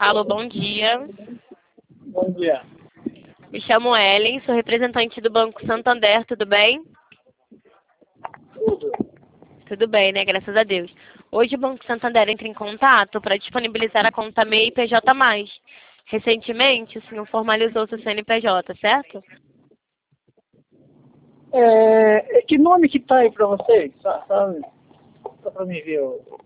Alô, bom dia. Bom dia. Me chamo Ellen, sou representante do Banco Santander, tudo bem? Tudo. Tudo bem, né? Graças a Deus. Hoje o Banco Santander entra em contato para disponibilizar a conta MEI e PJ+. Recentemente, o senhor formalizou seu CNPJ, certo? Que nome que tá aí pra vocês? Sabe? Só pra mim ver.